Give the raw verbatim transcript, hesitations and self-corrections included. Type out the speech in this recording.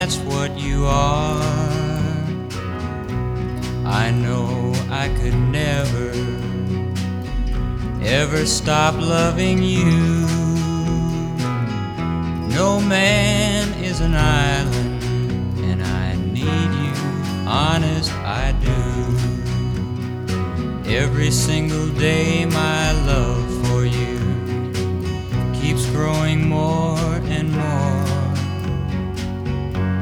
that's what you are. I know I could never, ever stop loving you. No man is an island, and I need you, honest I do. Every single day